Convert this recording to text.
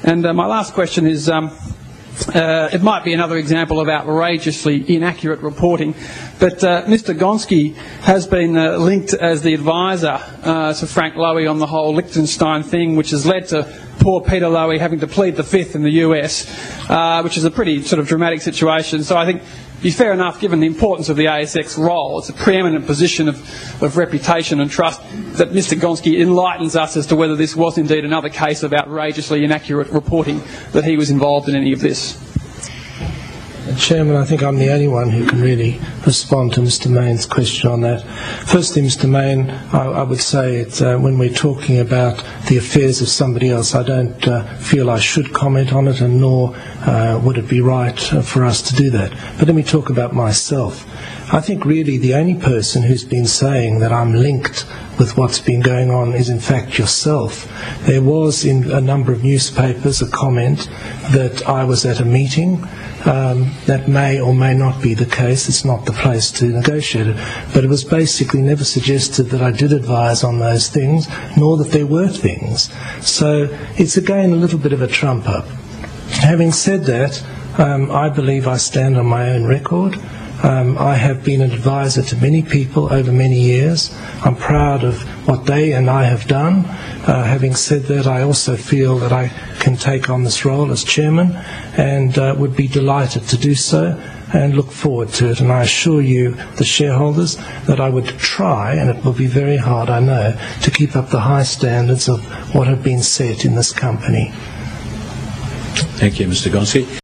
And my last question is, it might be another example of outrageously inaccurate reporting, but Mr Gonski has been linked as the advisor to Frank Lowy on the whole Liechtenstein thing, which has led to poor Peter Lowy having to plead the fifth in the US, which is a pretty sort of dramatic situation. So I think it'd be fair enough, given the importance of the ASX role, it's a preeminent position of reputation and trust, that Mr Gonski enlightens us as to whether this was indeed another case of outrageously inaccurate reporting, that he was involved in any of this. Chairman, I think I'm the only one who can really respond to Mr Mayne's question on that. Firstly, Mr Mayne, I would say when we're talking about the affairs of somebody else, I don't feel I should comment on it, and nor would it be right for us to do that. But let me talk about myself. I think really the only person who's been saying that I'm linked with what's been going on is in fact yourself. There was in a number of newspapers a comment that I was at a meeting. That may or may not be the case. It's not the place to negotiate it. But it was basically never suggested that I did advise on those things, nor that there were things. So it's again a little bit of a trump-up. Having said that, I believe I stand on my own record. I have been an advisor to many people over many years. I'm proud of what they and I have done. Having said that, I also feel that I can take on this role as chairman, and would be delighted to do so and look forward to it. And I assure you, the shareholders, that I would try, and it will be very hard, I know, to keep up the high standards of what have been set in this company. Thank you, Mr Gonski.